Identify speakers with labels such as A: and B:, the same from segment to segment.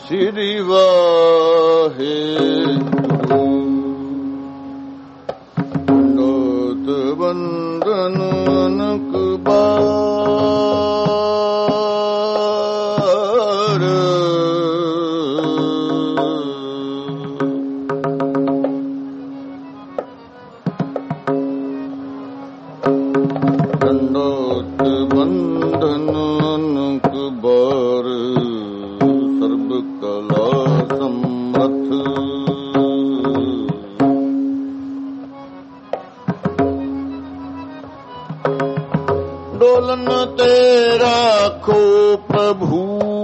A: ਸ੍ਰੀ ਵਾਹਿਗੁਰੂ। ਨੋਤ ਬੰਦਨ ਅਨਕ ਬਾਰ, ਨੋਤ ਬੰਦਨ ਅਨਕ ਬਾਰ, ਸਰਬ ਕਲਾ ਸਮਰਥ। ਡੋਲਨ ਤੇ ਰਾਖੋ ਪ੍ਰਭੂ,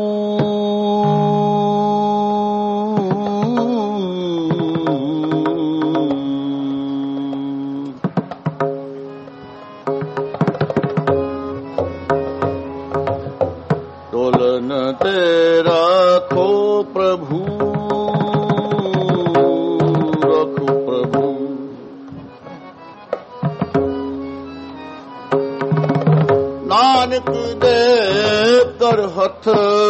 A: ਡੋਲਨ ਤੇ ਰਾਖੋ ਪ੍ਰਭੂ, ਰਾਖੋ ਪ੍ਰਭੂ। ਨਾਨਕ ਦੇ ਕਰ ਹੱਥ,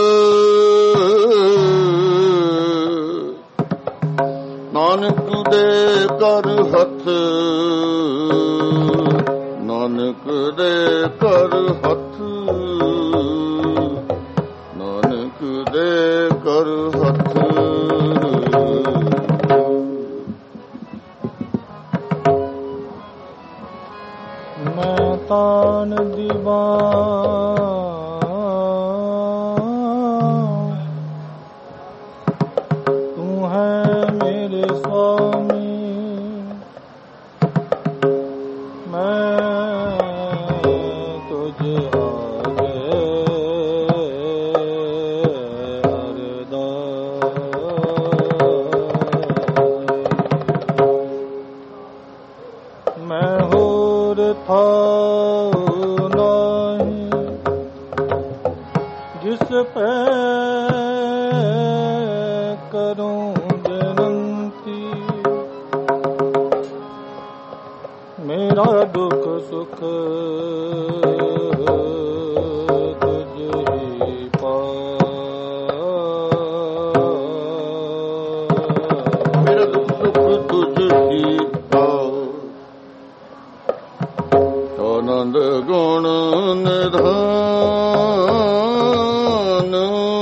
A: ਨਾਨਕ ਦੇ ਕਰ ਹੱਥ, ਨਾਨਕ ਦੇ ਕਰ ਹੱਥ, ਨਾਨਕ ਦੇ ਕਰ ਹੱਥ।
B: ਮੈਂ ਤਾਨ ਦੀਵਾਨ, ਤੂੰ ਹੈ ਮੇਰੇ ਸੁਆਮੀ। ਮੈਂ ਤੁਝ ਆਗੇ ਅਰਦਾਸ। ਮੈਂ ਹੋਰ ਥਾਉ ਨਹੀਂ, ਜਿਸ ਪੈ ਕਰੂੰ ਬੇਨੰਤੀ। ਮੇਰਾ ਦੁੱਖ ਸੁਖ ਤੁਝ ਹੀ ਪਾਸ।
A: ਮੇਰਾ ਦੁੱਖ ਸੁਖ ਤੁਝ ਹੀ ਪਾਸ। ਆਨੰਦ ਗੁਣ ਨਿਧਾਨ,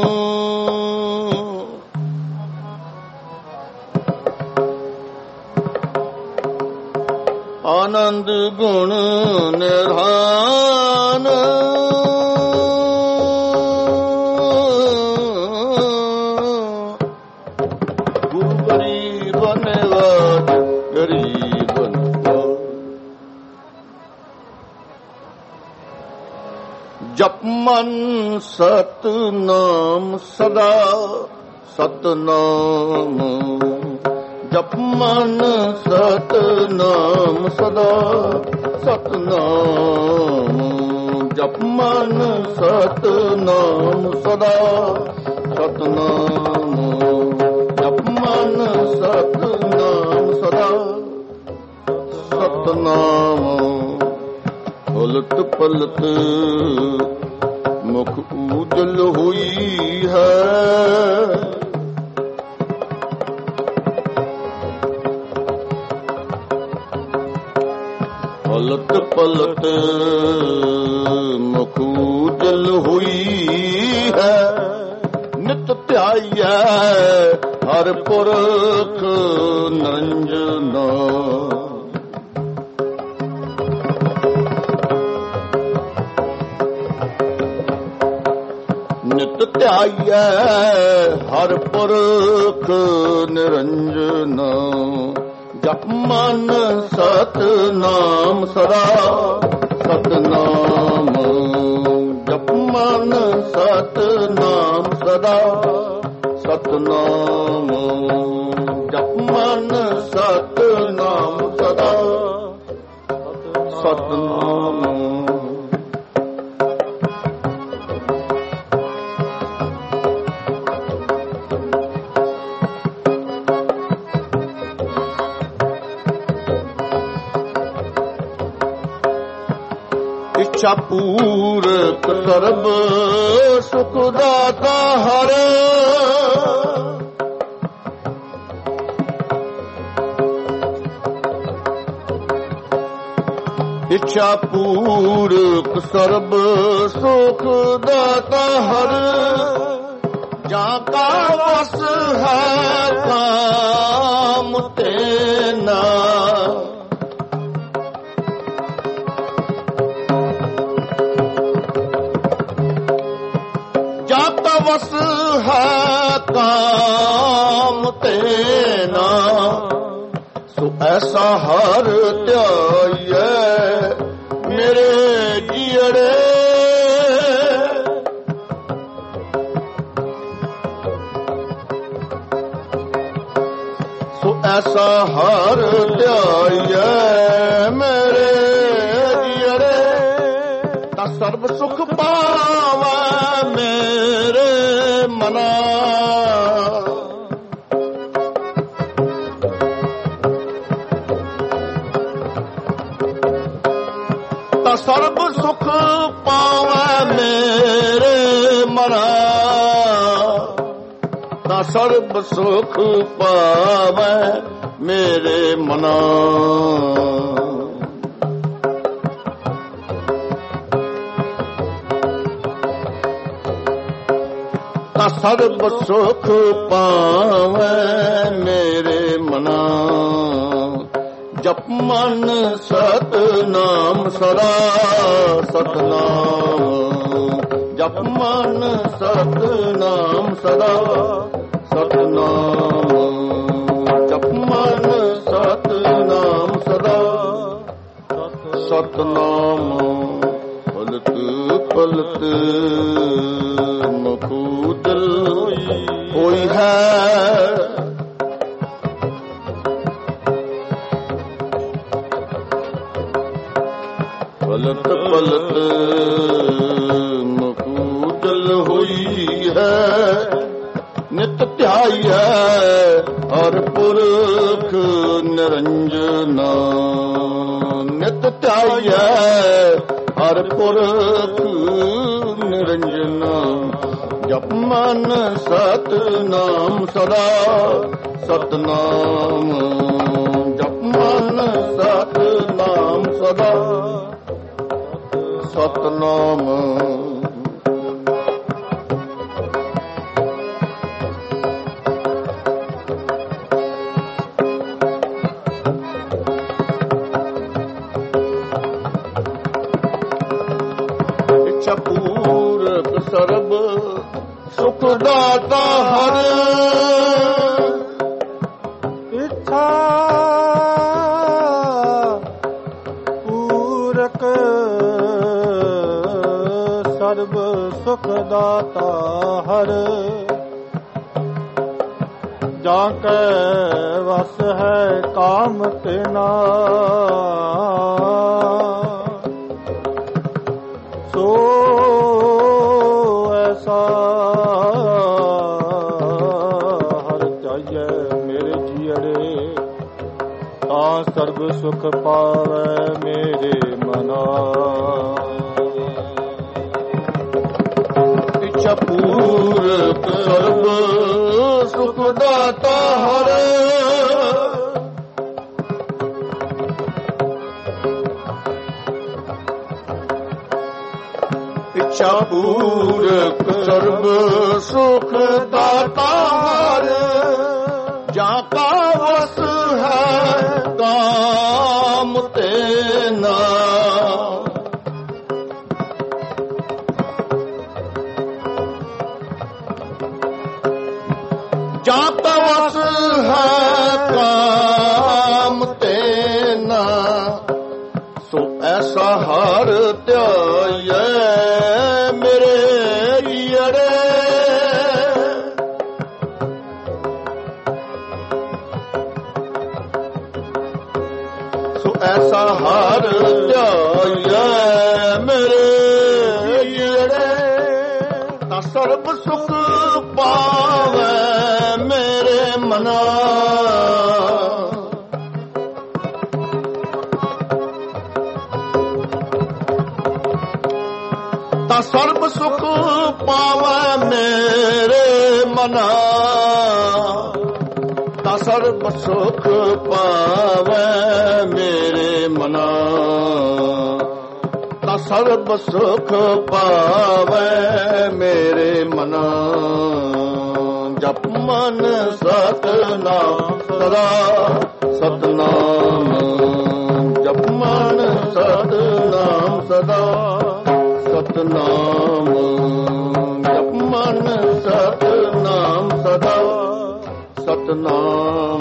A: ਆਨੰਦ ਗੁਣ ਨਿਧਾਨ। ਗੁਰੂ ਗਰੀਬ ਨਿਵਾਜ, ਗਰੀਬ ਨਿਵਾਜ। ਜਪ ਮਨ ਸਤਨਾਮ ਸਦਾ, ਸਤਨਾਮ। ਜਪ ਮਨ ਸਤਨਾਮ ਸਦਾ, ਸਤਨਾਮ। ਜਪ ਮਨ ਸਤਨਾਮ ਸਦਾ, ਸਤਨਾਮ। ਜਪ ਮਨ ਸਤਨਾਮ ਸਦਾ, ਸਤਨਾਮ। ਪਲਤ ਪਲਤ ਮੁਖ ਊਜਲ ਹੋਈ ਹੈ, ਪਲਤ ਪਲਤ ਮੁਖ ਊਜਲ ਹੋਈ ਹੈ। ਨਿਤ ਧਿਆਈਐ ਹਰ ਪੁਰਖ ਨਿਰੰਜਨਾ, ਨਿਤ ਧਿਆਈਐ ਹਰ ਪੁਰਖ ਨਿਰੰਜਨਾ। ਜਪ ਮਨ ਸਤਨਾਮ ਸਦਾ, ਸਤਨਾਮ। ਜਪ ਮਨ ਸਤਨਾਮ ਸਦਾ, ਸਤਨਾਮ। ਜਪ ਮਨ ਸਤਨਾਮ ਸਦਾ, ਸਤਨਾਮ। ਇੱਛਾ ਪੂਰਕ ਸਰਬ ਸੁਖ ਦਾਤਾ ਹਰਿ, ਇੱਛਾ ਪੂਰਕ ਸਰਬ ਸੁਖ ਦਾਤਾ ਹਰ ਜਾਂ ਕਾ ਵਸ ਹੈ ਕਾਮ ਤੇਨਾ ਜਾਂ ਕਾ ਵਸ ਹੈ ਕਾਮ ਤੇਨਾ ਸੋ ਐਸਾ ਹਰ ਧਿਆਈਐ ਮੇਰੇ ਜੀੜੇ ਸੋ ਐਸਾ ਹਰ ਧਿਆਈਐ ਮੇਰੇ ਜੀੜੇ ਤਾਂ ਸਰਬ ਸੁਖ ਪਾਵੈ ਮੇਰੇ ਮਨਾ ਸਰਬ ਸੁਖ ਪਾਵੈ ਮੇਰੇ ਮਨਾ ਤਾਂ ਸਰਬ ਸੁਖ ਪਾਵੈ ਮੇਰੇ ਮਨਾ ਤਾਂ ਸਰਬ ਸੁਖ ਪਾਵੈ ਮੇਰੇ ਮਨਾ ਜਪ ਮਨ ਸਤਨਾਮ ਸਦਾ ਸਤਨਾਮ ਜਪ ਮਨ ਸਤਨਾਮ ਸਦਾ ਸਤਨਾਮ ਜਪ ਮਨ ਸਤਨਾਮ ਸਦਾ ਸਤਨਾਮ ਪਲਤ ਪਲਤ ਮਖੂਦਲ ਹੋਈ ਹੈ ਪਲਤ ਪਲਤ ਮਕੂਦਲ ਹੋਈ ਹੈ ਨਿਤ ਧਿਆਈਐ ਹਰ ਪੁਰਖ ਨਿਰੰਜਨਾ ਨਿਤ ਧਿਆਈਐ ਹਰ ਪੁਰਖ ਨਿਰੰਜਨਾ ਜਪ ਮਨ ਸਤਨਾਮ ਸਦਾ ਸਤਨਾਮ ਜਪ ਮਨ ਸਤਨਾਮ ਸਦਾ ਸਤਨਾਮ ਇੱਛਾ ਪੂਰਕ ਸਰਬ ਸੁਖ ਦਾਤਾ ਹਰ
B: ਇੱਛਾ ਪੂਰਕ ਸਰਬ ਸੁਖ ਦਾਤਾ ਹਰ ਜਾਂ ਕੈ ਵਸ ਹੈ ਕਾਮ ਤੇਨਾ ਸੋ ਐਸਾ ਹਰ ਚਾਹੀਏ ਮੇਰੇ ਜੀੜੇ ਤਾਂ ਸਰਬ ਸੁਖ ਪਾਵੈ ਮੇਰੇ ਮਨਾ
A: ਇੱਛਾ ਪੂਰਕ ਸਰਬ ਸੁਖ ਦਾਤਾ ਹਰ ਇੱਛਾ ਪੂਰਕ ਸਰਬ ਸੁਖ ਦਾਤਾ ਹਰ ਜਾਂ ਕਾ ਵਸ ਹੈ ਕਾਮ ਤੇਨਾ ਜਾਂ ਕਾ ਵਸ ਹੈ ਕਾਮ ਤੇਨਾ ਸੋ ਐਸਾ ਹਰ ਧਿਆਈਐ ਮੇਰੇ ਜੀੜੇ ਸੋ ਐਸਾ ਹਰ ਧਿਆਈਐ ਮੇਰੇ ਜੀੜੇ ਤਾਂ ਸਰਬ ਸੁਖ ਪਾਵੈ ਮੇਰੇ ਮਨਾ ਤਾਂ ਸਰਬ ਸੁਖ ਪਾਵੈ ਮੇਰੇ ਮਨਾ ਤਾਂ ਸਰਬ ਸੁਖ ਪਾਵੈ ਮੇਰੇ ਮਨਾ ਤਾਂ ਸਰਬ ਸੁਖ ਪਾਵੈ ਮੇਰੇ ਮਨਾ ਜਪ ਮਨ ਸਤਨਾਮ ਸਦਾ ਸਤਨਾਮ ਜਪ ਮਨ ਸਤਨਾਮ ਸਦਾ ਸਤਨਾਮ ਜਪ ਮਨ ਸਤਨਾਮ ਸਦਾ ਸਤਨਾਮ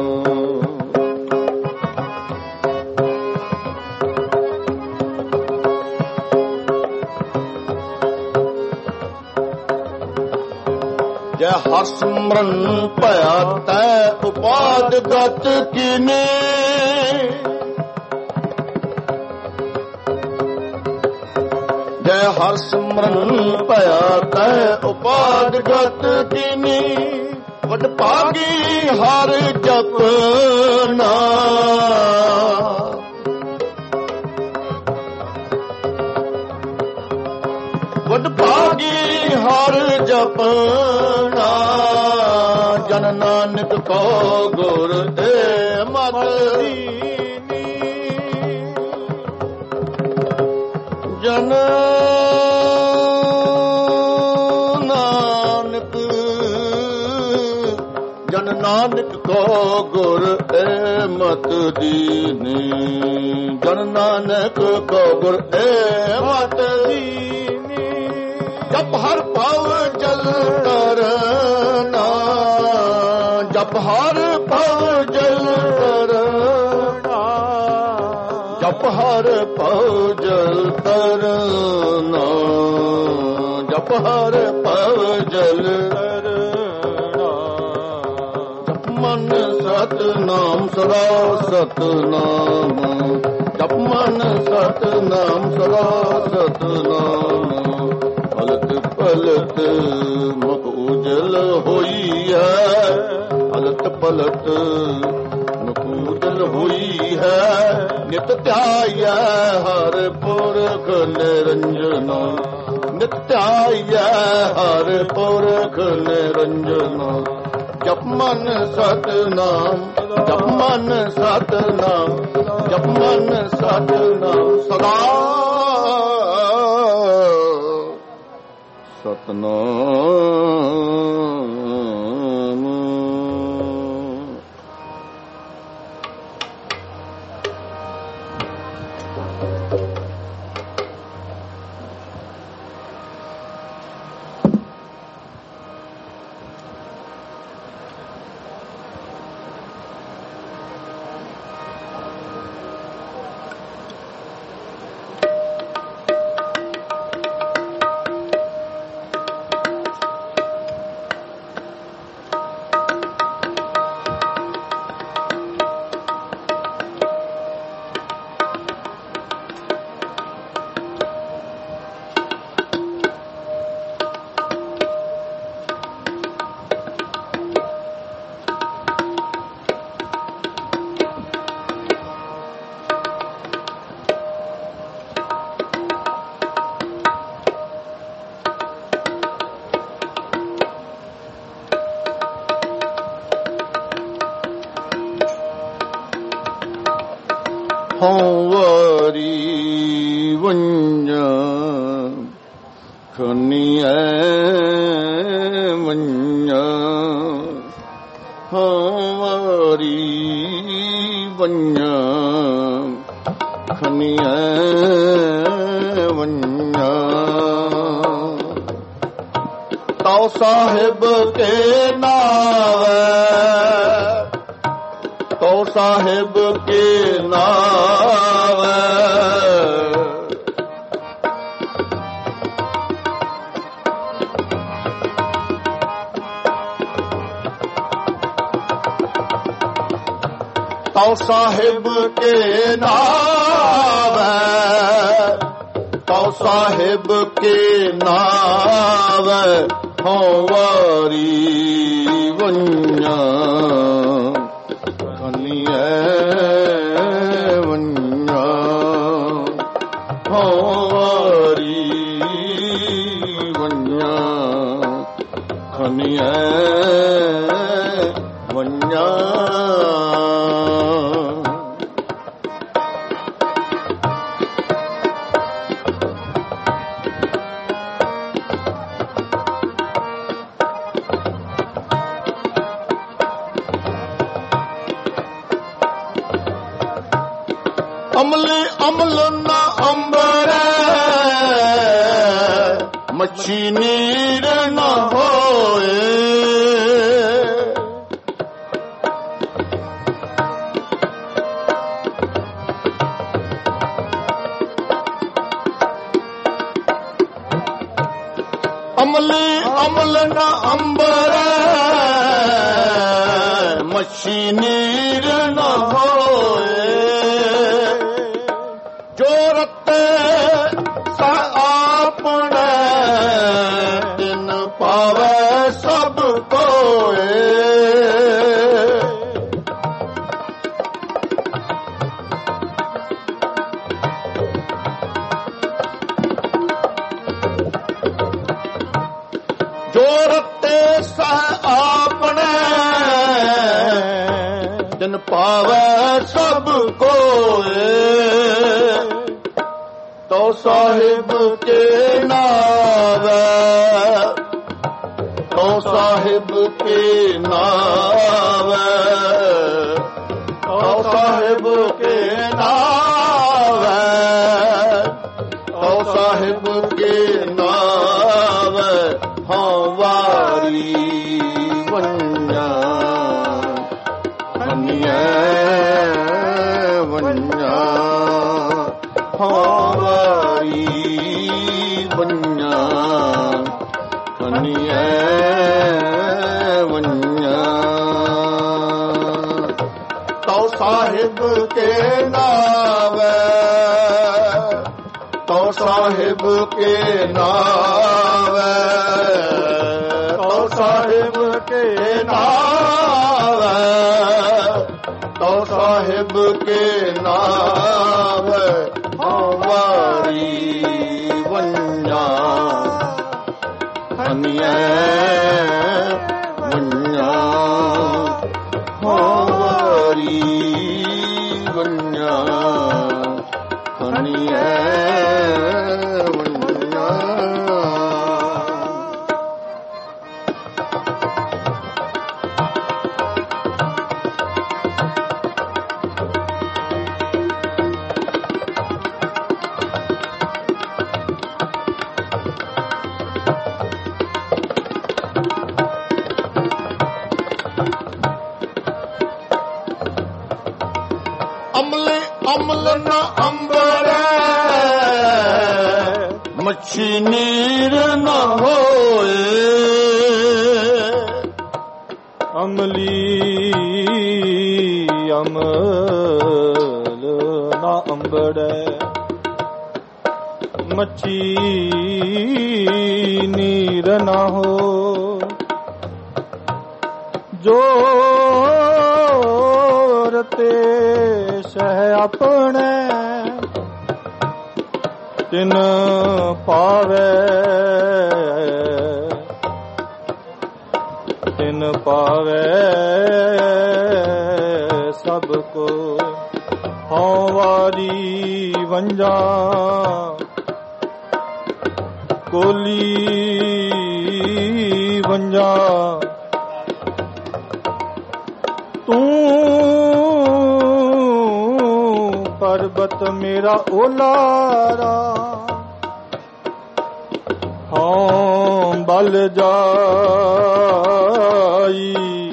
A: ਜੈ ਹਰਿ ਸਿਮਰਨ ਭਇਆ ਤੈ ਉਪਾਦ ਗਤ ਕੀਨੇ ਜੈ ਹਰਿ ਸਿਮਰਨ ਭਇਆ ਤੈ ਉਪਾਦ ਗਤ ਕੀਨੇ ਵਡ ਭਾਗੀ ਹਰ ਜਪਨਾ ਵਡ ਭਾਗੀ ਹਰ ਜਪਨਾ ਜਨ ਨਾਨਕ ਕੋ ਗੁਰ ਏ ਮਤ ਦੀਨੀ ਜਨ ਨਾਨਕ ਕੋ ਗੁਰ ਏ ਮਤ ਦੀਨੀ ਜਨ ਨਾਨਕ ਕੋ ਗੁਰ ਏ ਮਤ ਦੀਨੀ ਜਪ ਹਰ ਭਵ ਜਲ ਤਰਨਾ ਜਪ ਹਰ ਭਵ ਜਲ ਤਰਨਾ ਜਪ ਹਰ ਭਵ ਜਲ ਤਰਨਾ ਜਪ ਹਰ ਭਵ ਜਲ ਮਨ ਸਤਨਾਮ ਸਦਾ ਸਤਨਾਮ ਜਪ ਮਨ ਸਤਨਾਮ ਸਦਾ ਸਤਨਾਮ ਪਲਤ ਪਲਤ ਮੁਖ ਉਜਲ ਹੋਈ ਹੈ ਪਲਤ ਪਲਤ ਮੁਖ ਉਜਲ ਹੋਈ ਹੈ ਨਿਤ ਧਿਆਇਐ ਹਰਿ ਪੁਰਖ ਨਿਰੰਜਨਾ ਨਿਤ ਧਿਆਇਐ ਹਰਿ ਪੁਰਖ ਨਿਰੰਜਨਾ ਜਪ ਮਨ ਸਤਨਾਮ ਜਪ ਮਨ ਸਤਨਾਮ ਜਪ ਮਨ ਸਤਨਾਮ ਸਦਾ ਸਤਨਾਮ ਵਾਰੀ ਵੰਜਾ ਖਨੀਐ ਵੰਜਾ ਵਾਰੀ ਵੰਜਾ ਖਨੀਐ ਵੰਜਾ ਤਉ ਸਾਹਿਬ ਕੇ ਨਾਵੈ ਤਉ ਸਾਹਿਬ ਕੇ ਨਾਵੈ ਤਉ ਸਾਹਿਬ ਕੇ ਨਾਵੈ ਤਉ ਸਾਹਿਬ ਕੇ ਨਾਵੈ ਹਉ ਵਾਰੀ ਵੰਜਾ ਵੰਜਾ ਹਉ ਵਾਰੀ ਵੰਨਿਆ ਖਨੀਐ ਵੰਨਿਆ ਅਮਲੇ ਅਮਲ ਨਾ ਅੰਬਰੈ ਮੱਛੀ ਨੀਰ ਨਾ ਹੋਏ ਅਮਲੇ ਅਮਲ ਨਾ ਅੰਬਰੈ ਮੱਛੀ ਨੀਰ ਨਾ ਹੋਏ ਜੋ ਰਤੇ ਸਾ ਆਪਣੇ ਤਿਨ ਪਾਵੈ ਸਭ ਕੋਏ ਜੋ ਰਤੇ ਸਾ ਆਪਣੇ ਤਿਨ ਪਾਵੈ ਸਭ ਕੋਏ ਤੋ ਸਾਹਿਬ ਕੇ ਨਾਵੈ ਤੋ ਸਾਹਿਬ ਕੇ ਨਾਵੈ ਤੋ ਸਾਹਿਬ ਕੇ ਨਾਵੈ ਤੋ ਸਾਹਿਬ ਕੇ ਨਾਵੈ ਹਾਂ ਵਾਰੀ ਵੰਨਿਆ ਵੰਨਿਆ ਵੰਨਿਆ ਵਾਰੀ ਵੰਨਿਆ ਖਨੀਐ ਵੰਨਿਆ ਤਉ ਸਾਹਿਬ ਕੇ ਨਾਵੈ ਤਉ ਸਾਹਿਬ ਕੇ ਨਾਵੈ ਤਉ ਸਾਹਿਬ ਕੇ ਨਾਵੈ ਤਉ ਸਾਹਿਬ ਕੇ ਨਾਵੈ ਵਾਰੀ ਵੰਨਿਆ ਖਨੀਐ ਵੰਨਿਆ ਵਾਰੀ ਵੰਨਿਆ ਖਨੀਐ ਵੰਨਿਆ ਅਮਲੇ ਅਮਲ ਨਾ ਅੰਬਰੈ ਮੱਛੀ ਨੀਰ ਨਾ ਹੋਏ
B: ਅਮਲੀ ਅਮਲ ਨਾ ਅੰਬੜੈ ਮੱਛੀ ਨੀਰ ਨਾ ਹੋ ਜੋ ਰਤੇ ਸਹਿ ਆਪਣੇ ਤਿਨ ਪਾਵੈ ਤਿਨ ਪਾਵੈ ਸਭ ਕੋ ਹਉ ਵਾਰੀ ਵੰਜਾ ਕੋਲੀ ਵੰਜਾ ਤੂੰ ਪਰਬਤ ਮੇਰਾ ਓਲਾਰਾ ਹਾਂ ਬਲ ਜਾਈ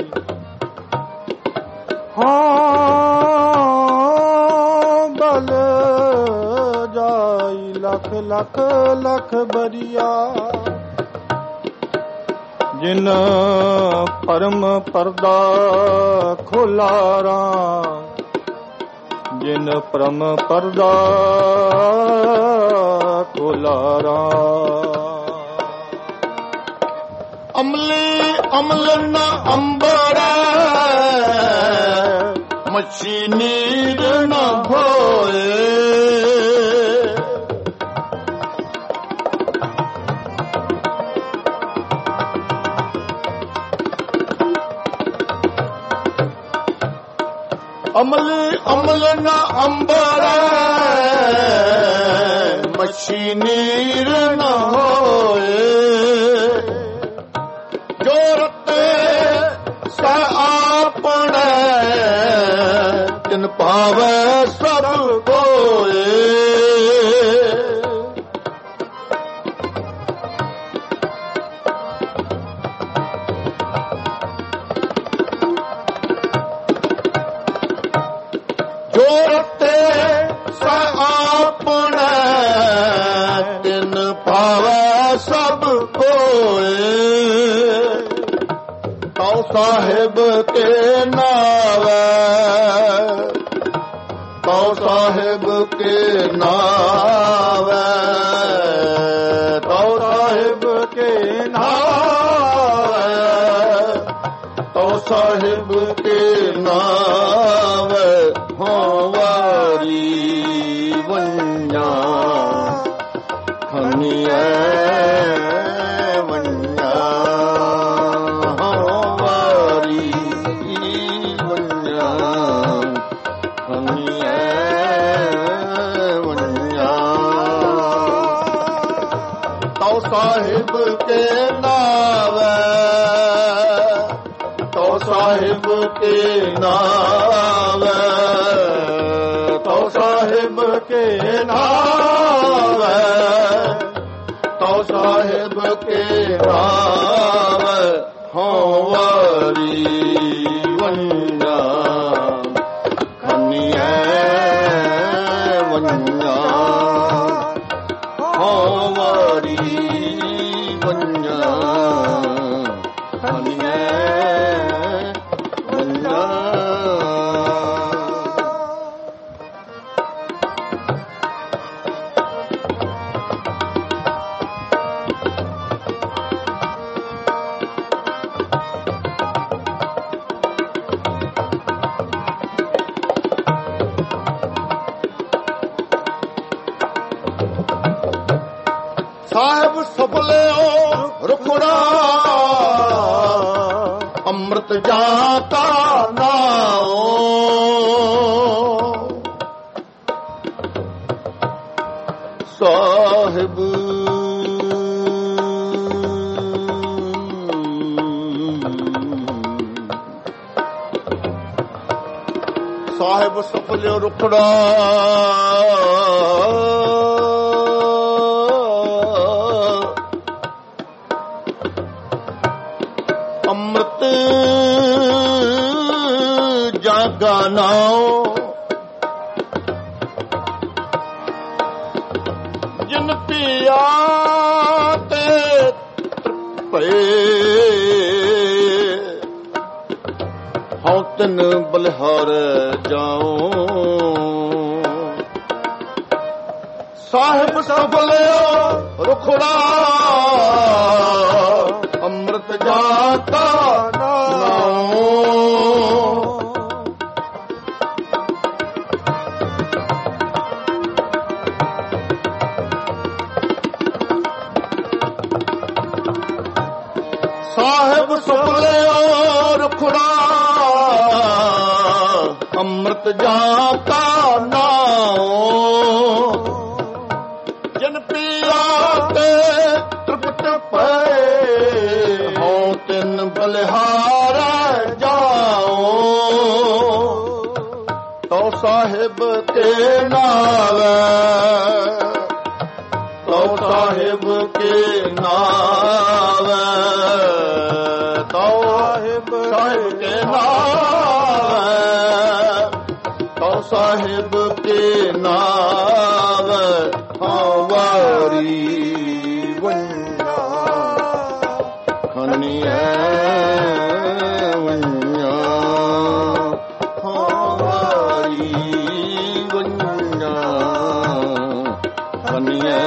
B: ਹਾਂ ਬਲ ਜਾਈ ਲਖ ਲਖ ਲਖ ਬਰੀਆ ਜਿਨ ਪਰਮ ਪਰਦਾ ਖੋਲਾਰਾ ਜਿਨ ਪਰਮ ਪਰਦਾ ਖੋਲਾਰਾ
A: ਅਮਲੇ ਅਮਲ ਨਾ ਅੰਬਰੈ ਮੱਛੀ ਨੀਰ ਨਾ ਹੋਏ ਅਮਲੀ ਅਮਲ ਨਾ ਅੰਬਰ ਮੱਛੀ ਨੀਰ ਨਾ ਹੋਏ ਜੋ ਰਤੇ ਸਾ ਆਪਣੇ ਤਿਨ ਪਾਵੈ ਸਭ ਕੋਏ ਸਾਹਿਬ ਕੇ ਨਾਵੇ ਤਉ ਸਾਹਿਬ ਕੇ ਨਾਵੇ ਤਉ ਸਾਹਿਬ ਕੇ ਨਾਵੇ ਤਉ ਸਾਹਿਬ ਕੇ ਨਾਵੇ ਹੋ ਵਾਰੀ ਵੰਨਾ ਖਨੀਏ ਸਾਹਿਬ ਕੇ ਨਾਵੇ ਤਉ ਸਾਹਿਬ ਕੇ ਨਾਵੇ ਤਉ ਸਾਹਿਬ ਕੇ ਨਾਵੇ ਤਉ ਸਾਹਿਬ ਕੇ ਨਾਵੇ ਹੋ ਵਾਰੀ ਵੰਨਾ ਖਨੀਏ ਵੰਨਾ ਹੋ ਵਾਰੀ ਸਾਹਿਬ ਸਫਲਿਓ ਰੁਖੜਾ ਅੰਮ੍ਰਿਤ ਜਾਤਾ ਨਾਉ ਸਾਹਿਬ ਸਾਹਿਬ ਸਫਲਿਓ ਰੁਖੜਾ ਅੰਮ੍ਰਿਤ ਜਾਗਾ ਨਾਉ ਜਿਨ ਪੀਆ ਤੇ ਤ੍ਰਿਪੇ ਹਉ ਤਿਨ ਬਲਿਹਾਰ ਜਾਉ ਸਾਹਿਬ ਸਫਲਿਓ ਰੁਖੜਾ ਅੰਮ੍ਰਿਤ ਜਾਤਾ ਨਾਉ ਸਾਹਿਬ ਸਫਲਿਓ ਰੁਖੜਾ ਅੰਮ੍ਰਿਤ ਜਾਤਾ ਨਾਉ ਜਿਨ ਪੀਆ ਤੇ ਤ੍ਰਿਪਤ ਪਏ ਹਉ ਤਿਨ ਬਲਿਹਾਰ ਜਾਉ ਤਉ ਸਾਹਿਬ ਕੇ ਨਾਵੇ ਤਉ ਸਾਹਿਬ ਕੇ ਨਾਵੇ ਤਉ ਸਾਹਿਬ ਕੇ ਨਾਵੇ ਤਉ ਸਾਹਿਬ ਕੇ ਨਾਵੇ ਹਉ ਵਾਰੀ ਵੰਨਾ ਖਨੀਏ ਵੰਨਾ ਹਉ ਵਾਰੀ ਵੰਨਾ ਖਨੀਏ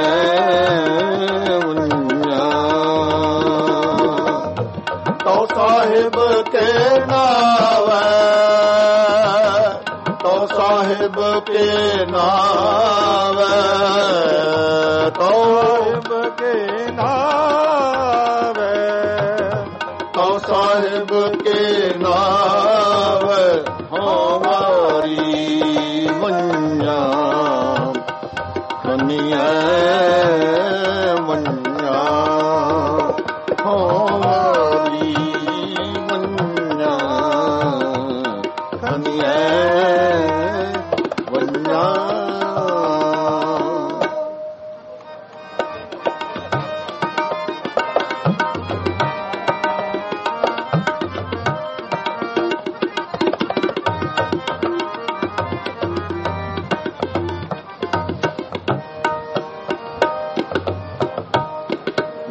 A: ਵੰਨਾ ਤਉ ਸਾਹਿਬ ਕੇ ਨਾਵੇ ਤਉ ਸਾਹਿਬ ਕੇ ਨਾਵੇ ਤਉ ਸਾਹਿਬ ਕੇ ਨਾਵੇ ਤਉ ਸਾਹਿਬ ਕੇ ਨਾਵੇ ਹਉ ਵਾਰੀ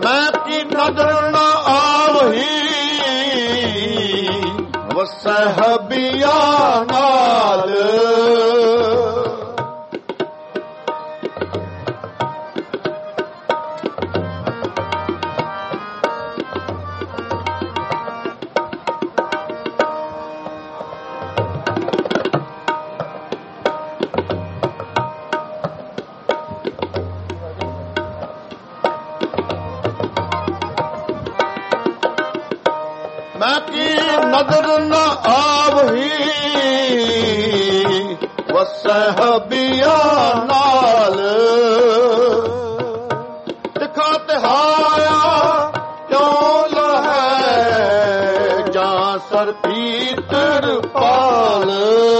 A: ਮੈਂ ਕੀ ਨਦਰ ਨਾ ਆਵਹੀ ਵਸੈ ਹਬੀਆ ਨਾਲ ਮੈਂ ਕੀ ਨਦਰ ਨਾ ਆਵਹੀ ਵਸੈ ਹਬੀਆ ਨਾਲ ਦਿਖਾ ਤਿਹਾਇਆ ਕਿਉਂ ਲਹੈ ਜਾਂ ਸਰ ਪੀਤਰ ਪਾਲ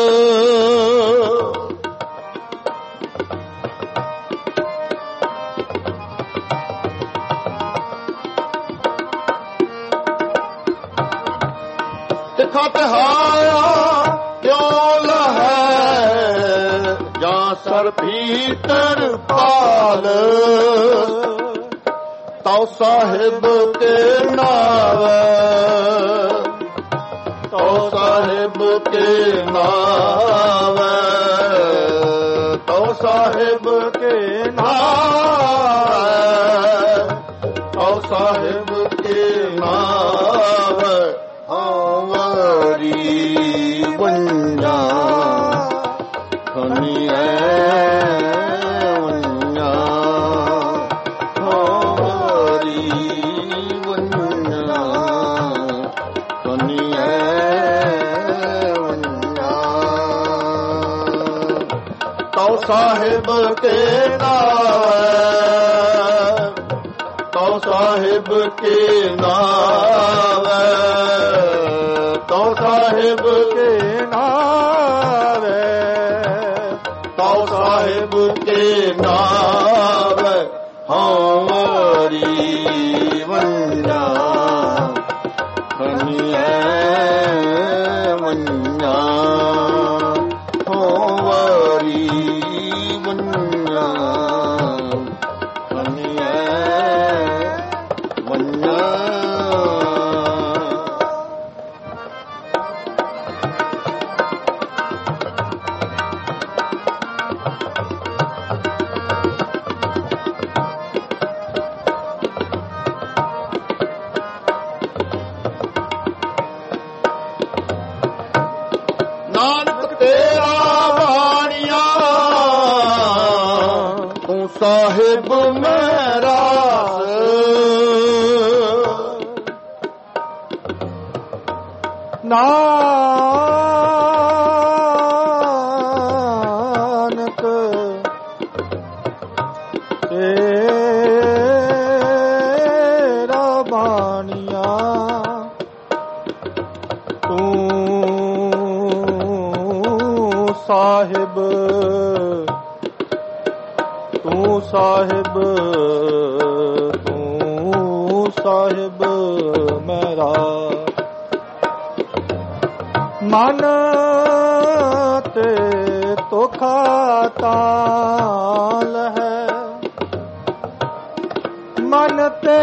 A: ਤਿਹਾਇਆ ਕਿਉਂ ਲਹੈ ਜਾਂ ਸਰ ਭੀਤਰ ਪਾਲ ਤਉ ਸਾਹਿਬ ਕੇ ਨਾਵੇ ਤਉ ਸਾਹਿਬ ਕੇ ਨਾਵੇ ਤਉ ਸਾਹਿਬ ਕੇ ਨਾਵੇ ਤਉ ਸਾਹਿਬ ਕੇ ਨਾਵੇ ਹਵਾਰੀ ਵੰਨਾ ਖਨੀਐ ਵੰਨਾ ਹਵਾਰੀ ਵੰਨਾ ਖਨੀਐ ਵੰਨਾ ਤਉ ਸਾਹਿਬ ਕੇ ਨਾਵੇ ਤਉ ਸਾਹਿਬ ਕੇ ਨਾਵੇ ਤਉ ਸਾਹਿਬ ਕੇ ਨਾਵੇ ਤਉ ਸਾਹਿਬ ਕੇ ਨਾਵੇ ਹਵਾਰੀ ਵੰਨਾ ਖਨੀਐ ਵੰਨਾ ਹਵਾਰੀ ਵੰਨਾ ਖਨੀਐ ਵੰਨਾ ਨਾਨਕ ਤੇਰਾ ਬਾਣੀਆ ਤੂੰ ਸਾਹਿਬ ਮੇਰਾ
B: ਨਾਨਕ ਤੇਰਾ ਬਾਣੀਆ ਤੂੰ ਸਾਹਿਬ ਤੂੰ ਸਾਹਿਬ ਤੂੰ ਸਾਹਿਬ ਮੇਰਾ ਮਨ ਤੇ ਤੋਖਾ ਤਾਲ ਹੈ ਮਨ ਤੇ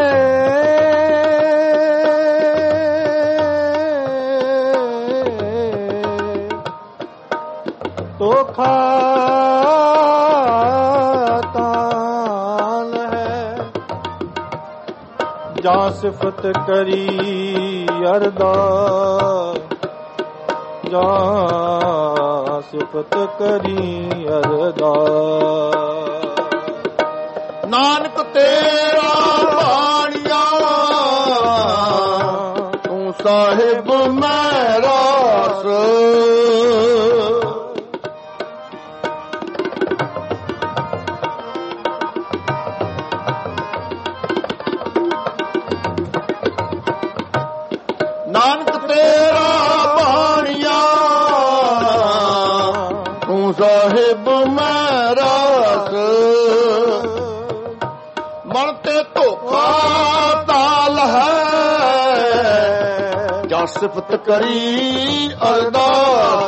B: ਤੋਖਾ ਤਾਲ ਹੈ ਜਾਂ ਸਿਫਤ ਕਰੀ ਅਰਦਾ ਜਾਂ ਸਿਫਤ ਕਰੀ ਅਰਦਾ
A: ਨਾਨਕ ਤੇਰਾ ਬਾਣੀਆ ਤੂੰ ਸਾਹਿਬ ਮੇਰਾ ਨਾਨਕ ਤੇਰਾ ਬਾਣੀਆ ਤੂੰ ਸਾਹਿਬ ਮੇਰਾ ਮਨ ਤੇ ਧੋਖਾ ਤਾਲ ਹੈ ਜਾਂ ਸਿਫਤ ਕਰੀ ਅਰਦਾਸ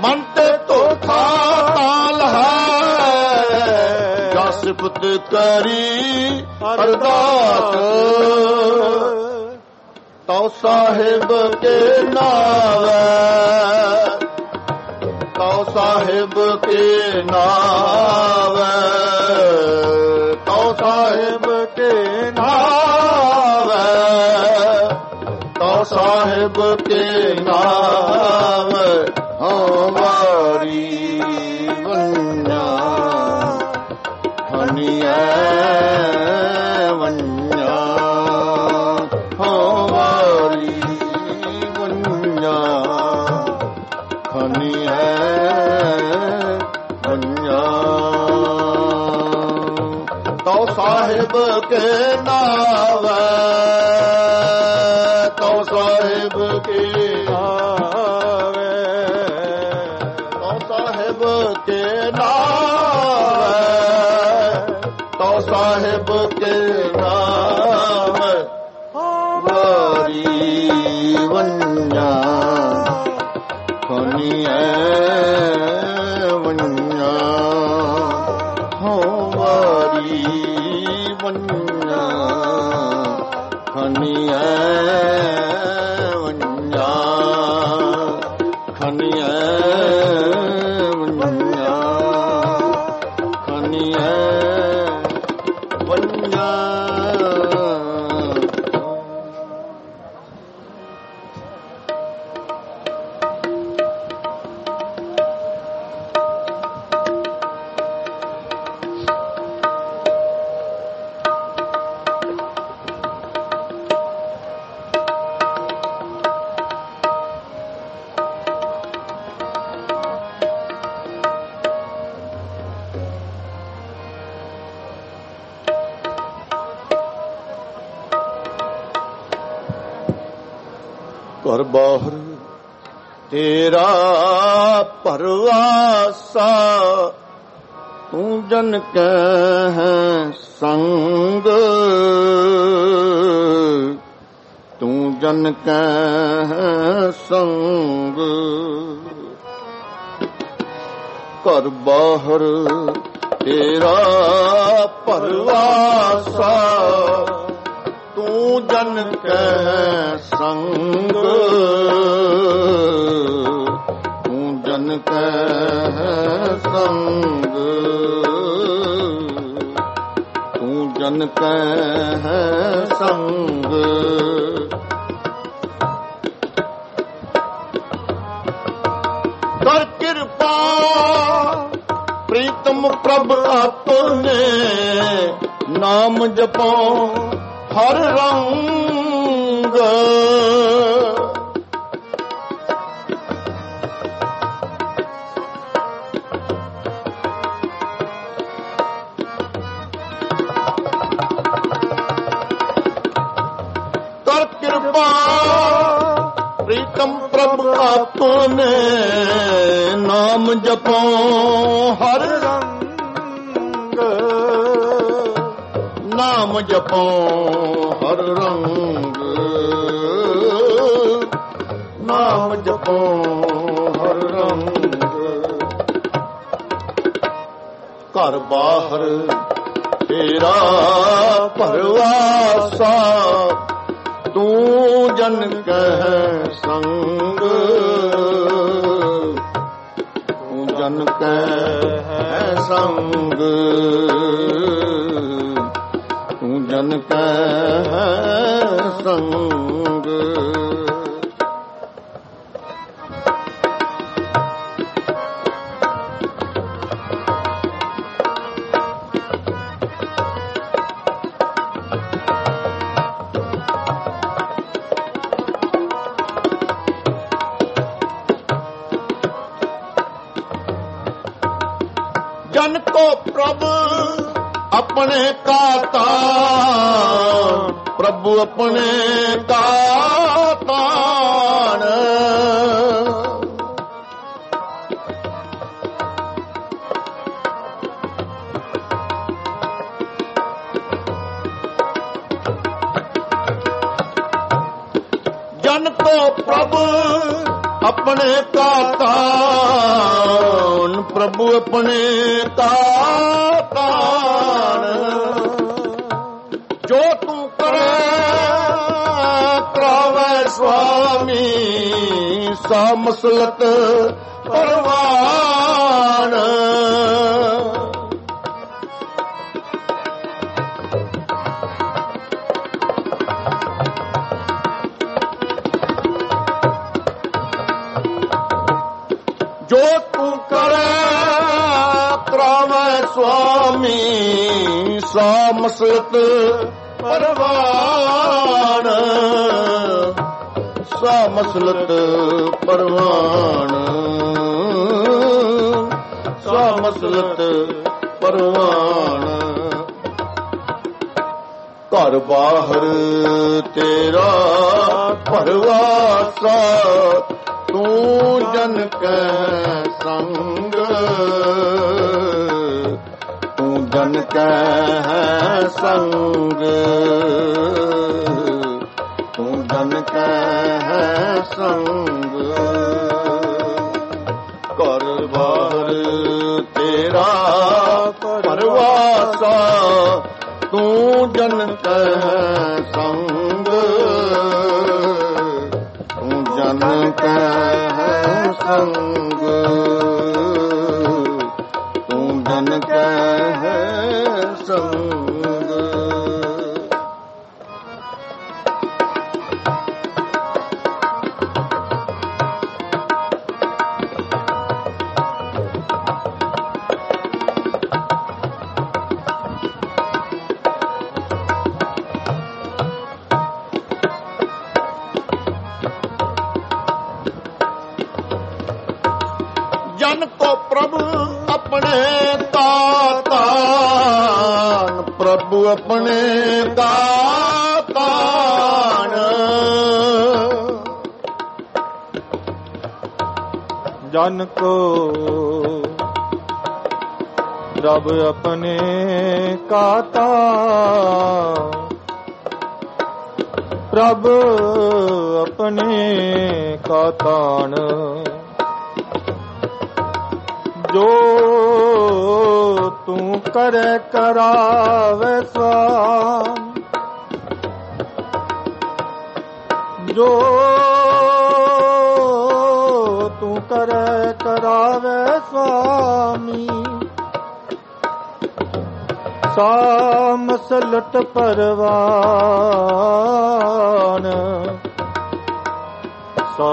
A: ਮਨ ਤੇ ਧੋਖਾ ਤਾਲ ਹੈ, ਜਾ ਸਿਫਤ ਕਰੀ ਅਰਦਾਸ, ਤਉ ਸਾਹਿਬ ਕੇ ਨਾਵੇ, ਤਉ ਸਾਹਿਬ ਕੇ ਨਾਵੇ, ਤਉ ਸਾਹਿਬ ਕੇ ਨਾਵੇ, ਤਉ ਸਾਹਿਬ ਕੇ ਨਾਵੇ, ਹਮਾਰੀ ਵੰਨਾ ਹਨੀਐ ਵੰਨਾ, ਹਮਾਰੀ ਵੰਨਾ ਹਨੀਐ ਵੰਨਾ, ਤਉ ਸਾਹਿਬ ਕੇ ਨਾਵੇ, ਤਉ ਸਾਹਿਬ ਕੇ ਨਾਵੇ, ਤਉ ਸਾਹਿਬ ਕੇ ਨਾਵੇ, ਤਉ ਸਾਹਿਬ ਕੇ ਨਾਵੇ, ਵਾਰੀ ਵੰਨਾ ਖਨੀਐ ਵੰਨਾ, ਹੋ ਵਾਰੀ ਵੰਨਾ ਖਨੀਐ ਵੰਨਾ, ਖਨੀਐ ਵੰਨਾ, ਖਨੀਐ ਵੰਨਾ। ਘਰ ਬਾਹਰ ਤੇਰਾ ਪਰਵਾਸਾ, ਤੂੰ ਜਨ ਕੈ ਸੰਗ, ਤੂੰ ਜਨ ਕੈ ਸੰਗ, ਘਰ ਬਾਹਰ ਤੇਰਾ ਪਰਵਾਸਾ, ਤੂੰ ਜਨ ਕੈ ਸੰਗ, ਤੂੰ ਜਨ ਕੈ ਸੰਗ, ਤੂੰ ਜਨ ਕੈ ਸੰਗ, ਕਰ ਕਿਰਪਾ ਪ੍ਰੀਤਮ ਪ੍ਰਭ ਆਪਨੇ, ਨਾਮ ਜਪੋ ਹਰ ਰੰਗ, ਕਰ ਕਿਰਪਾ ਪ੍ਰੀਤਮ ਪ੍ਰਭ ਆਪਨੇ, ਨਾਮ ਜਪੋ ਹਰ ਰੰਗ, ਨਾਮ ਜਪੋ ਹਰ ਰੰਗ, ਨਾਮ ਜਪੋ ਹਰ ਰੰਗ, ਘਰ ਬਾਹਰ ਤੇਰਾ ਪਰਵਾਸਾ, ਤੂੰ ਜਨ ਕੈ ਸੰਗ, ਤੂੰ ਜਨ ਕੈ ਸੰਗ, ਤੂੰ ਜਨ ਕੈ ਸੰਗ। जन को प्रभु अपने का तान, प्रभु अपने का तान। जन को प्रभु ਆਪਣੇ ਕਾ ਤਾਣ, ਪ੍ਰਭੂ ਆਪਣੇ ਕਾ ਤਾਣ। ਜੋ ਤੂੰ ਕਰੇ ਕਰਾਵੇ ਸੁਆਮੀ, ਸਾ ਮਸਲਤ ਪਰਵਾਨ। ਜੋ ਤੂੰ ਕਰੇ ਕਰਾਵੇ ਸੁਆਮੀ, ਸਾ ਮਸਲਤ ਪਰਵਾਨ। ਸਾ ਮਸਲਤ ਪਰਵਾਨ, ਸਾ ਮਸਲਤ ਪਰਵਾਨ। ਘਰ ਬਾਹਰ ਤੇਰਾ ਪਰਵਾਸਾ, ਤੂੰ ਜਨ ਕੈ ਸੰਗ। ਤੂੰ ਜਨ ਕੈ ਸੰਗ, ਤੂੰ ਜਨ ਕੈ ਸੰਗ। ਘਰ ਬਾਹਰ ਤੇਰਾ ਪਰਵਾਸਾ, ਤੂੰ ਜਨ ਕੈ ਸੰਗ। ਤੂੰ ਜਨ ਕੈ ਸੰਗ, ਤੂੰ ਜਨ ਕੈ ਸੰਗ। ਜਨ ਕੋ ਪ੍ਰਭ ਆਪਣੇ ਕਾ ਤਾਣ, ਪ੍ਰਭੂ ਆਪਣੇ ਕਾ ਤਾਣ।
B: ਜਨ ਕੋ ਪ੍ਰਭ ਆਪਣੇ ਕਾ ਤਾਣ, ਪ੍ਰਭ ਆਪਣੇ ਕਾ ਤਾਣ। ਜੋ ਤੂੰ ਕਰੇ ਕਰਾਵੇ ਸਵਾਮ, ਜੋ ਤੂੰ ਕਰੇ ਕਰਾਵੇ ਸੁਆਮੀ। ਸਾ ਮਸਲਤ ਪਰਵਾਨ, ਸਾ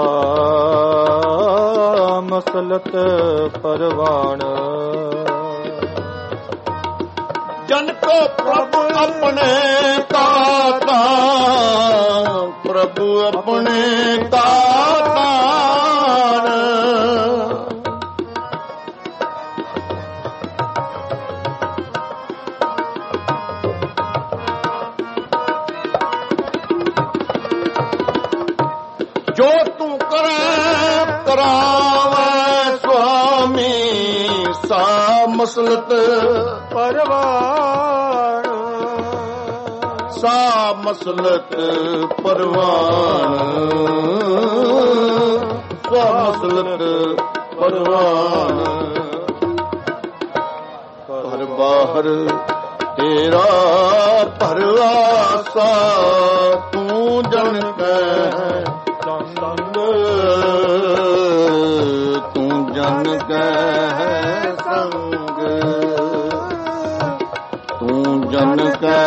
B: ਮਸਲਤ ਪਰਵਾਨ।
A: ਜਨ ਕੋ ਪ੍ਰਭ ਆਪਣੇ ਕਾ ਤਾਣ, ਪ੍ਰਭੂ ਆਪਣੇ ਕਾ ਤਾਣ। ਜੋ ਤੂੰ ਕਰੇ ਕਰਾਵੇ ਸੁਆਮੀ, ਸਾ ਮਸਲਤ
B: ਪਰਵਾਨ,
A: ਸਾ ਮਸਲਤ ਪਰਵਾਨ। ਸਾ ਮਸਲਤ ਪਰਵਾਨ। ਘਰ ਬਾਹਰ ਤੇਰਾ ਪਰਵਾਸਾ, ਤੂੰ ਜਨ ਕੈ ਸੰਗ। ਤੂੰ ਜਨ ਕੈ ਸੰਗ, ਤੂੰ ਜਨ ਕੈ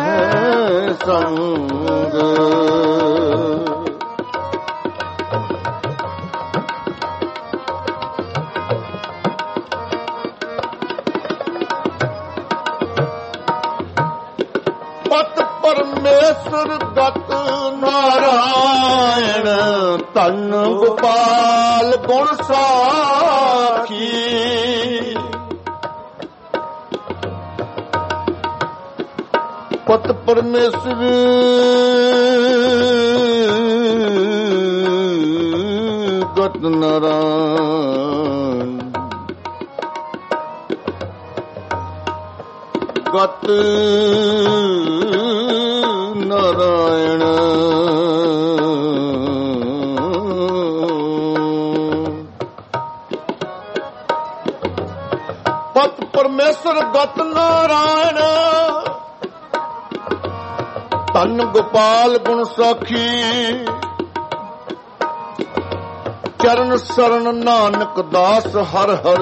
A: ਸੰਗ। ਪਤ ਪਰਮੇਸ਼ਰ ਗਤ ਨਾਰਾਇਣ, ਧੰਨ ਗੋਪਾਲ ਗੁਣ ਸਾਖੀ। ਪਤ ਪਰਮੇਸ਼ਰ ਗਤ ਨਾਰਾਇਣ, ਗਤ ਨਾਰਾਇਣ। ਪਰਮੇਸ਼ਰ ਗਤ ਨਾਰਾਇਣ ਧੰਨ ਗੋਪਾਲ ਗੁਣ ਸਾਖੀ ਚਰਨ ਸਰਣ ਨਾਨਕ ਦਾਸ ਹਰ ਹਰ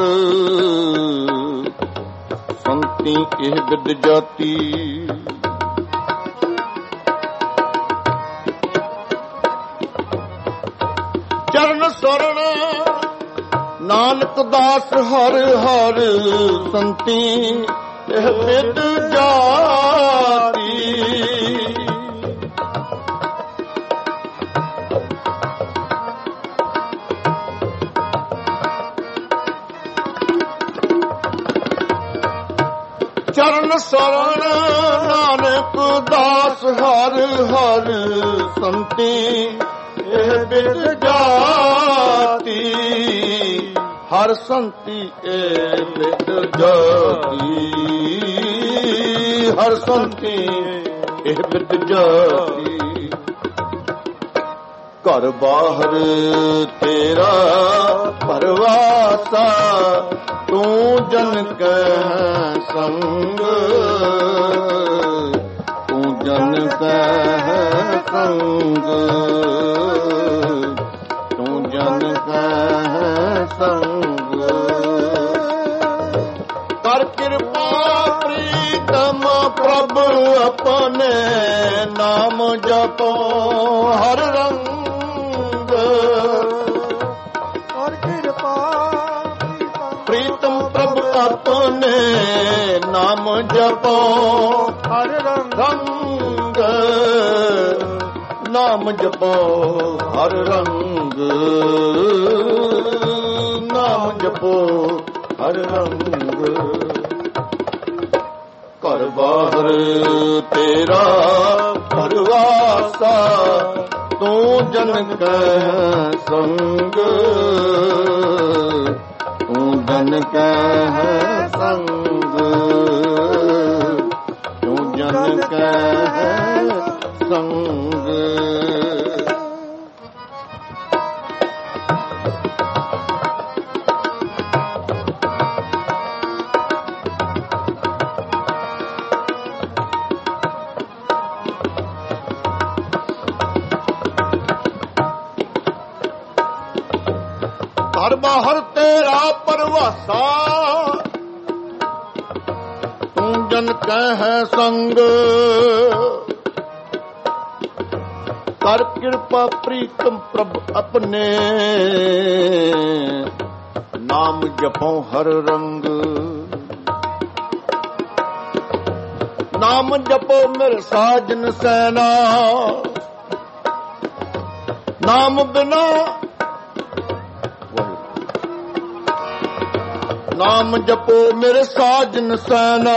A: ਸੰਤੀ ਇਹ ਬਿਦ ਜਾਤੀ ਚਰਨ ਸਰਣ ਨਾਨਕ ਦਾਸ ਹਰ ਹਰ ਸੰਤੀ ਇਹ ਬਿਦ ਜਾਤੀ ਚਰਨ ਸਰਣ ਨਾਨਕ ਦਾਸ ਹਰ ਹਰ ਸੰਤੀ ਇਹ ਬਿਦ ਜਾਤੀ ਹਰ ਸੰਤੀ ਇਹ ਬਿਦ ਜਾਤੀ ਹਰ ਸੰਤੀ ਇਹ ਬਿਦ ਜਾਤੀ ਘਰ ਬਾਹਰ ਤੇਰਾ ਪਰਵਾਸਾ ਤੂੰ ਜਨ ਕਹਿ ਸੰਗ ਤੂੰ ਜਨ ਕਹਿ ਸੰਗ ਤੂੰ ਜਨ ਕਹਿ ਸੰਗ ਕਰ ਕਿਰਪਾ ਪ੍ਰੀਤਮ ਪ੍ਰਭ ਆਪਣੇ ਨਾਮ ਜਪੋ ਹਰ ਰੰਗ ਪ੍ਰੀਤਮ ਪ੍ਰਭ ਆਪਣੇ ਨਾਮ ਜਪੋ ਹਰ ਰੰਗ ਨਾਮ ਜਪੋ ਹਰ ਰੰਗ ਨਾਮ ਜਪੋ ਹਰ ਰੰਗ ਘਰ ਬਾਹਰ ਤੇਰਾ ਪਰਵਾਸਾ ਤੂੰ ਜਨ ਕਹਿ ਸੰਗ ਤੂੰ ਜਨ ਕਹਿ ਸੰਗ ਤੂੰ ਜਨ ਕਹਿ ਸੰਗ ਘਰ ਬਾਹਰ ਤੇਰਾ ਪਰਵਾਸਾ ਤੂੰ ਜਨ ਕਹਿ ਸੰਗ ਕਰ ਕਿਰਪਾ ਪ੍ਰੀਤਮ ਪ੍ਰਭ ਆਪਣੇ ਨਾਮ ਜਪੋ ਹਰ ਰੰਗ ਨਾਮ ਜਪੋ ਮੇਰੇ ਸਾਜਨ ਸੈਨਾ ਨਾਮ ਬਿਨਾ ਨਾਮ ਜਪੋ ਮੇਰੇ ਸਾਜਨ ਸੈਨਾ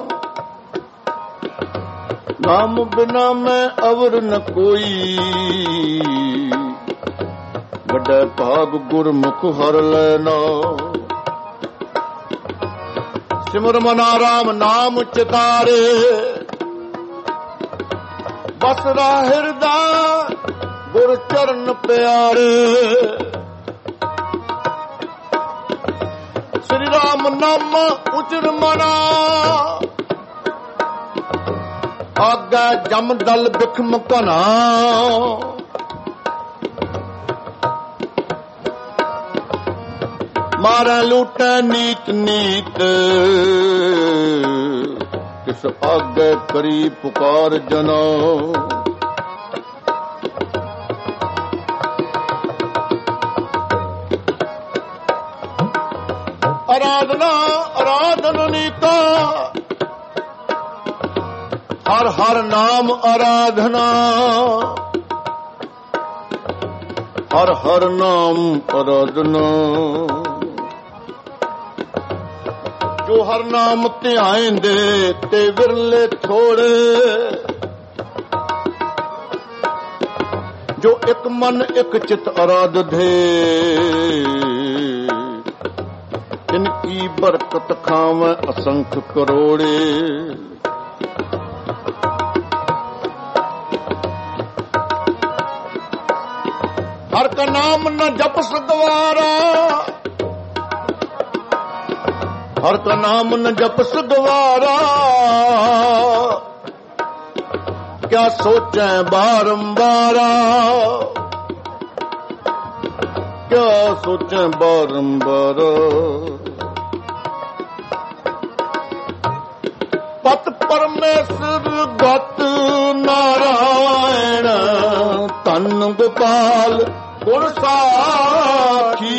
A: ਨਾਮ ਬਿਨਾ ਮੈਂ ਅਵਰ ਨ ਕੋਈ ਵੱਡਾ ਭਾਗ ਗੁਰਮੁਖ ਹਰ ਲੈਣਾ ਸਿਮਰ ਮਨਾ ਰਾਮ ਨਾਮ ਚਿਤਾਰੇ ਬਸਰਾ ਹਿਰਦਾ ਗੁਰ ਚਰਨ ਪਿਆਰੇ ਸ੍ਰੀ ਰਾਮ ਨਾਮ ਉਚਰ ਮਨਾ ਆਗਾ ਜਮ ਦਲ ਬਿਖਮ ਘਨਾ ਮਾਰਾ ਲੂਟੈ ਨੀਤ ਨੀਤ ਕਿਸ ਆਗੇ ਕਰੀ ਪੁਕਾਰ ਜਨਾ ਆਰਾਧਨਾ ਆਰਾਧਨ ਨੀਤਾ ਹਰ ਹਰ ਨਾਮ ਆਰਾਧਨਾ ਹਰ ਹਰ ਨਾਮ ਆਰਾਧਨਾ ਜੋ ਹਰ ਨਾਮ ਧਿਆਇਂਦੇ ਤੇ ਵਿਰਲੇ ਥੋੜੇ ਜੋ ਇੱਕ ਮਨ ਇੱਕ ਚਿਤ ਆਰਾਧਦੇ ਇਨਕੀ ਬਰਕਤ ਖਾਵੇਂ ਅਸੰਖ ਕਰੋੜੇ ਹਰ ਕਾ ਨਾਮ ਨ ਜਪਸ ਗਵਾਰਾ ਹਰ ਕਾ ਨਾਮ ਨ ਜਪਸ ਗਵਾਰਾ ਕਿਆ ਸੋਚੈ ਬਾਰੰਬਾਰਾ ਕਿਆ ਸੋਚੈ ਬਾਰੰਬਾਰਾ ਪਤ ਪਰਮੇਸ਼ਰ ਗਤ ਨਾਰਾਇਣ ਧੰਨ ਗੋਪਾਲ ਗੁਰ ਸਾਖੀ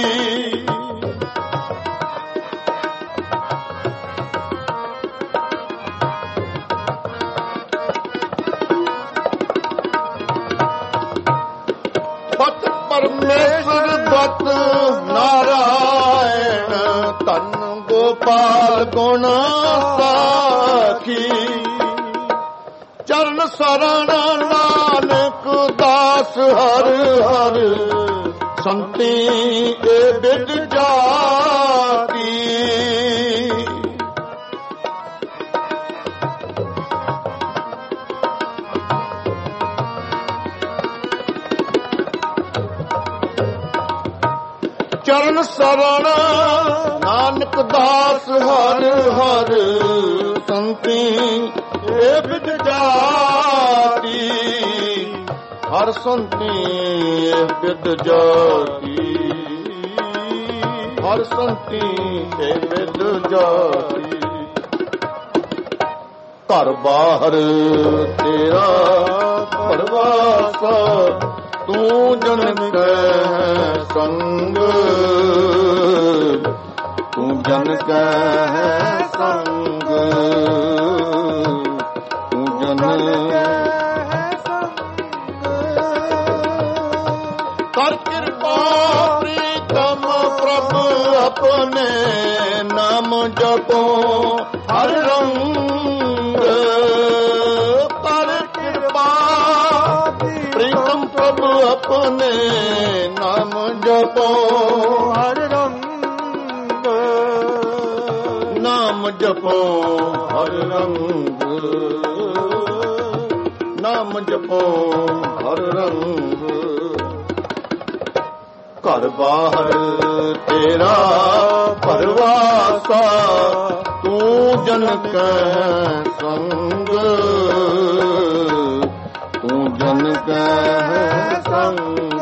A: ਪਤ ਪਰਮੇਸ਼ਰ ਗਤ ਨਾਰਾਇਣ ਧੰਨ ਗੋਪਾਲ ਗੁਣ ਸਾਖੀ ਚਰਨ ਸਰਣ ਨਾਨਕ ਦਾਸ ਹਰ ਹਰ ਸੰਤੀ ਏ ਬਿਦ ਜਾਤੀ ਚਰਨ ਸਰਣ ਨਾਨਕ ਦਾਸ ਹਰ ਹਰ ਸੰਤੀ ਏ ਬਿਦ ਜਾਤੀ ਹਰ ਸੰਤੀ ਏ ਬਿਦ ਜਾਤੀ ਹਰ ਸੰਤੀ ਏ ਬਿਦ ਜਾਤੀ ਘਰ ਬਾਹਰ ਤੇਰਾ ਪਰਵਾਸਾ ਤੂੰ ਜਨ ਕੈ ਸੰਗ ਤੂੰ ਜਨ ਕੈ ਸੰਗ ਤੂੰ ਜਨ ਕੈ ਸੰਗ ਕਰ ਕਿਰਪਾ ਪ੍ਰੀਤਮ ਪ੍ਰਭ ਆਪਣੇ ਨਾਮ ਜਪੋ ਹਰ ਰੰਗ ਕਰ ਕਿਰਪਾ ਪ੍ਰੀਤਮ ਪ੍ਰਭ ਆਪਣੇ ਨਾਮ ਜਪੋ ਹਰ ਰੰਗ ਨਾਮ ਜਪੋ ਹਰ ਰੰਗ ਨਾਮ ਜਪੋ ਹਰ ਰੰਗ ਘਰ ਬਾਹਰ ਤੇਰਾ ਪਰਵਾਸਾ ਤੂੰ ਜਨ ਕੈ ਸੰਗ ਤੂੰ ਜਨ ਕੈ ਸੰਗ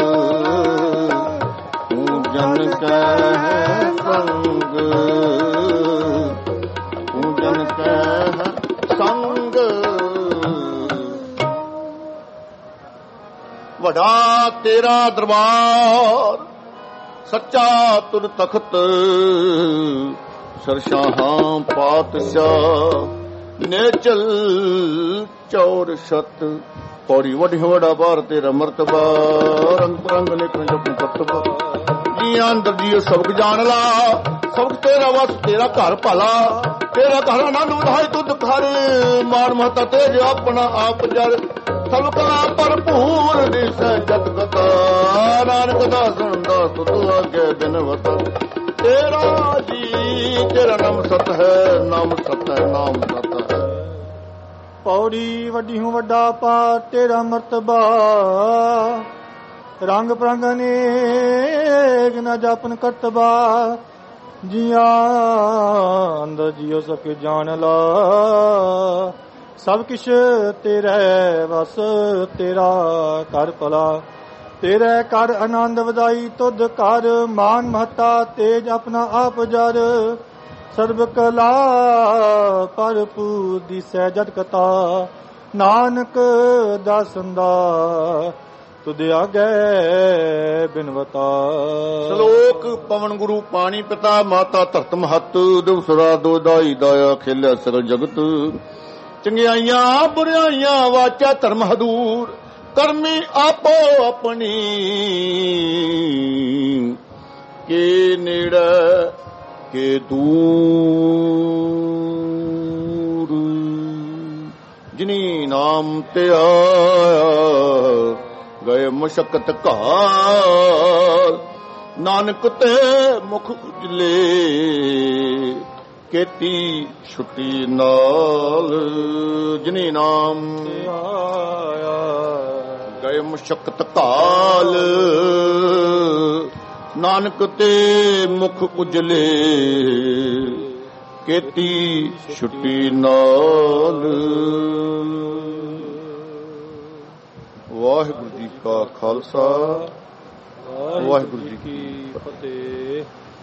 A: ਤੂੰ ਜਨ ਕੈ ਸੰਗ ਤੂੰ ਜਨ ਕੈ ਸੰਗ ਵੱਡਾ ਤੇਰਾ ਦਰਬਾਰ ਸੱਚਾ ਤੁਰ ਤਖਤ ਸਰਸ਼ਾਹਾਂ ਪਾਤਸ਼ਾਹ ਨੇਚਲ ਚੌਰ ਛਤ ਪੌੜੀ ਵੱਡੀ ਵੱਡਾ ਬਾਰ ਤੇਰਾ ਮਰਤਬਾ ਰੰਗ ਪ੍ਰੰਗ ਲੇਖਣ ਜਪੂ ਕਰਤਬਾ ਜੀ ਅੰਦਰ ਜੀ ਸਬਕ ਜਾਣ ਲਾ ਸਬਕ ਤੇਰਾ ਵਸ ਤੇਰਾ ਘਰ ਭਲਾ ਤੇਰਾ ਘਰ ਆਨੰਦ ਵਧਾਈ ਤੁਧ ਘਰ ਮਾਨ ਮਹਤਾ ਤੇਜ ਆਪਣਾ ਆਪ ਜਰ ਸਭ ਕਲਾ ਭਰਪੂਰ ਦਿਸੈ ਜਤ ਕਥਾ ਨਾਨਕ ਦਾ ਸੁਣਦਾ ਤੁਧ ਅੱਗੇ ਬਿਨਵਤ ਤੇਰਾ ਜੀ ਤੇਰਾ ਨਾਮ ਸਤ ਹੈ ਨਾਮ ਸਤ ਹੈ ਨਾਮ ਸਤ ਹੈ
B: ਪੌੜੀ ਵੱਡੀ ਹੂੰ ਵੱਡਾ ਪਾ ਤੇਰਾ ਮਰਤਬਾ ਰੰਗ ਪ੍ਰੰਗ ਅਨੇਕ ਨ ਜਪਨ ਕਰਤਬਾ ਜੀਆਂ ਅੰਦਰ ਜਿਉ ਸਕੇ ਜਾਣ ਲਾ ਸਭ ਕਿਛ ਤੇਰੇ ਵਸ ਤੇਰਾ ਕਰ ਭਲਾ ਤੇਰੇ ਕਰ ਆਨੰਦ ਵਧਾਈ ਤੁਧ ਕਰ ਮਾਨ ਮਹਤਾ ਤੇਜ ਆਪਣਾ ਆਪ ਜਰ ਸਰਬ ਕਲਾ ਭਰਪੂਰ ਦਿਸੈ ਜਤ ਕਥਾ ਨਾਨਕ ਦਾਸੰਦਾ ਤੁਧ ਆਗੇ ਬਿਨਵਤਾ
A: ਸ਼ਲੋਕ ਪਵਨ ਗੁਰੂ ਪਾਣੀ ਪਿਤਾ ਮਾਤਾ ਧਰਤ ਮਹਤ ਦਿਵਸਰਾ ਦੋਦਾਈ ਦਾਇਆ ਖੇਲਿਆ ਸਗਲ ਜਗਤ ਚੰਗਿਆਈਆਂ ਬੁਰਾਈਆਂ ਵਾਚਾ ਧਰਮ ਹਦੂਰ ਕਰਮੀ ਆਪੋ ਆਪਣੀ ਕੇ ਨੇੜੇ ਕੇ ਦੂਰ ਜਿਨੀ ਨਾਮ ਤੇ ਆਇਆ ਗਏ ਮੁਸ਼ਕਤ ਘਾਲ ਨਾਨਕ ਤੇ ਮੁਖ ਉਜਲੇ ਕੀਤੀ ਛੁੱਟੀ ਨਾਲ ਜਿਨੀ ਨਾਮ ਤੇ ਆਇਆ ਗਏ ਮੁਸ਼ਕਤ ਘਾਲ ਨਾਨਕ ਤੇ ਮੁਖ ਉਜਲੇ ਕੀਤੀ ਛੁੱਟੀ ਨਾਲ। ਵਾਹਿਗੁਰੂ ਜੀ ਕਾ ਖਾਲਸਾ, ਵਾਹਿਗੁਰੂ ਜੀ ਕੀ ਫਤਿਹ।